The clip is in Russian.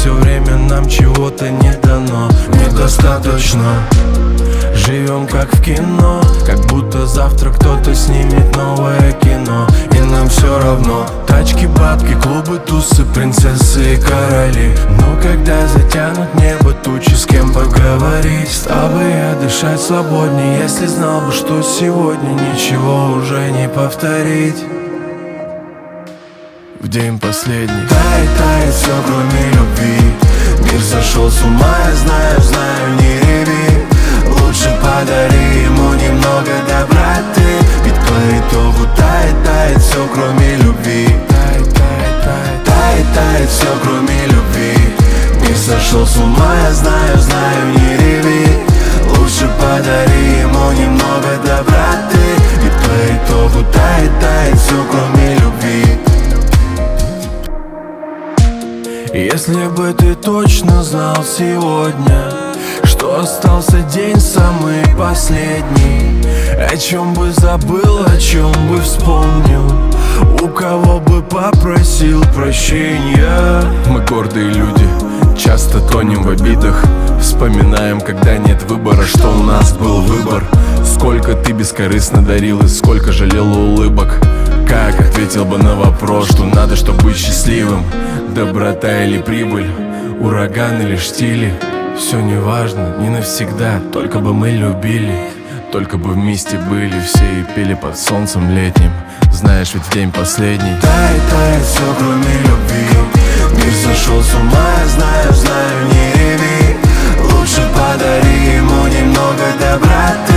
все время нам чего-то не дано, недостаточно. Живем как в кино, как будто завтра кто-то снимет новое кино. И нам все равно. Тачки, бабки, клубы, тусы, принцессы и короли. Но когда затянут небо тучи, с кем поговорить? Стал бы я дышать свободнее, если знал бы, что сегодня ничего уже не повторить. В день последний тает все, кроме любви. Мир сошел с ума, я знаю, не реви. Лучше подари ему немного доброты, ведь по итогу тает все, кроме любви. Тает все, кроме любви. Мир сошел с ума, я знаю, не реви. Лучше подари ему немного доброты, ведь по итогу тает все, кроме любви. Если бы ты точно знал сегодня, что остался день самый последний, о чем бы забыл, о чем бы вспомнил, у кого бы попросил прощения. Мы гордые люди, часто тонем в обидах. Вспоминаем, когда нет выбора, что у нас был выбор. Сколько ты бескорыстно дарил и сколько жалел улыбок. Как ответил бы на вопрос, что надо, чтобы быть счастливым? Доброта или прибыль, ураган или штили? Все не важно, не навсегда, только бы мы любили. Только бы вместе были все и пели под солнцем летним. Знаешь, ведь в день последний тает все, кроме любви. Мир сошел с ума, я знаю, не реви. Лучше подари ему немного доброты,